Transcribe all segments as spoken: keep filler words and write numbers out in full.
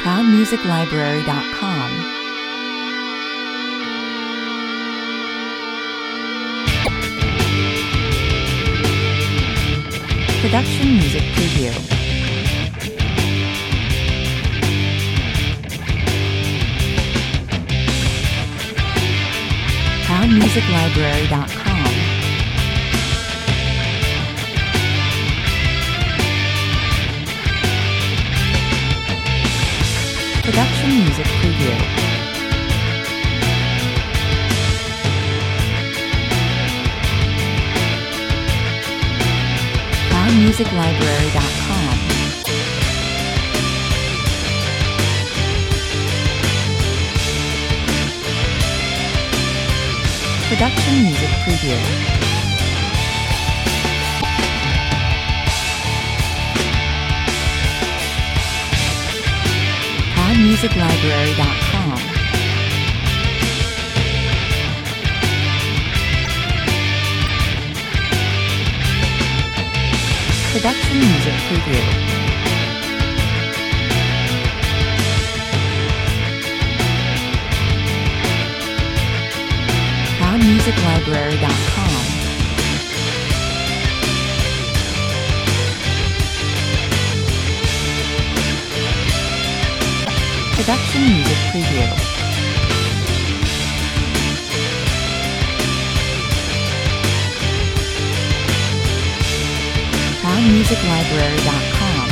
proud music library dot com. Production Music Preview. proud music library dot com. Production Music Preview. proud music library dot com. Production Music Preview. proud music library dot com. Production Music Preview. proud music library dot com. Production Music Preview. proud music library dot com.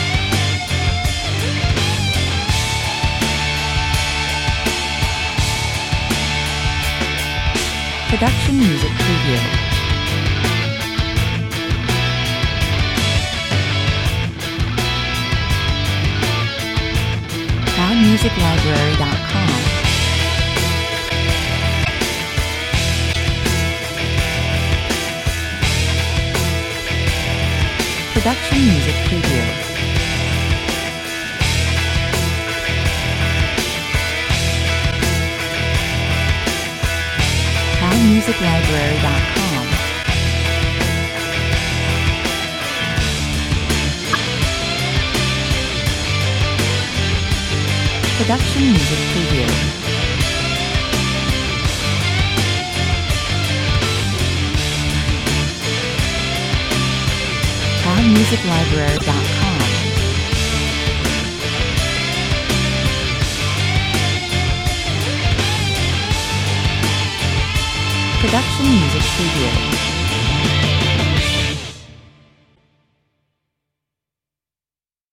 Production Music Preview. proud music library dot com. Production Music Preview. proud music library dot com. Production Music Preview. proud music library dot com. Production Music Preview.